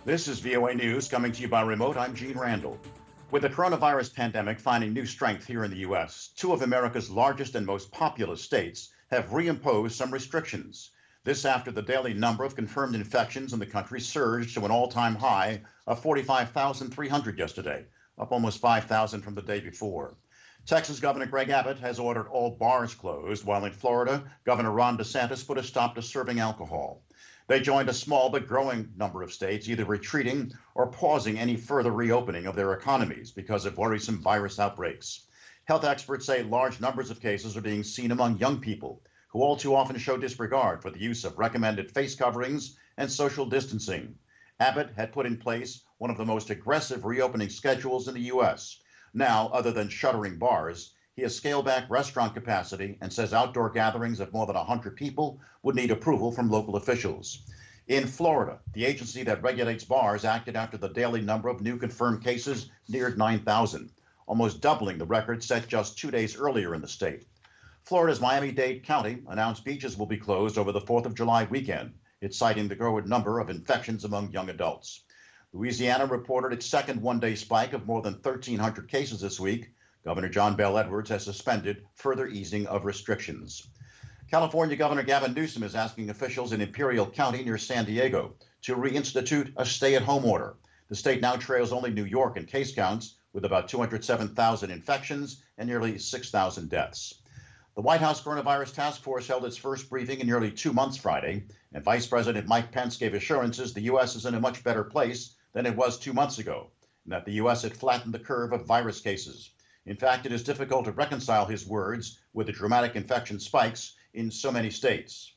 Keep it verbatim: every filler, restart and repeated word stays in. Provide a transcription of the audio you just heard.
This is V O A News coming to you by remote. I'm Gene Randall. With the coronavirus pandemic finding new strength here in the U S, two of America's largest and most populous states have reimposed some restrictions. This after the daily number of confirmed infections in the country surged to an all-time high of forty-five thousand three hundred yesterday, up almost five thousand from the day before. Texas Governor Greg Abbott has ordered all bars closed, while in Florida, Governor Ron DeSantis put a stop to serving alcohol. They joined a small but growing number of states either retreating or pausing any further reopening of their economies because of worrisome virus outbreaks. Health experts say large numbers of cases are being seen among young people, who all too often show disregard for the use of recommended face coverings and social distancing. Abbott had put in place one of the most aggressive reopening schedules in the U S. Now, other than shuttering bars, he has scaled back restaurant capacity and says outdoor gatherings of more than one hundred people would need approval from local officials. In Florida, the agency that regulates bars acted after the daily number of new confirmed cases neared nine thousand, almost doubling the record set just two days earlier in the state. Florida's Miami-Dade County announced beaches will be closed over the fourth of July weekend. It's citing the growing number of infections among young adults. Louisiana reported its second one-day spike of more than thirteen hundred cases this week. Governor John Bel Edwards has suspended further easing of restrictions. California Governor Gavin Newsom is asking officials in Imperial County near San Diego to reinstitute a stay-at-home order. The state now trails only New York in case counts, with about two hundred seven thousand infections and nearly six thousand deaths. The White House Coronavirus Task Force held its first briefing in nearly two months Friday, and Vice President Mike Pence gave assurances the U S is in a much better place than it was two months ago, and that the U S had flattened the curve of virus cases. In fact, it is difficult to reconcile his words with the dramatic infection spikes in so many states.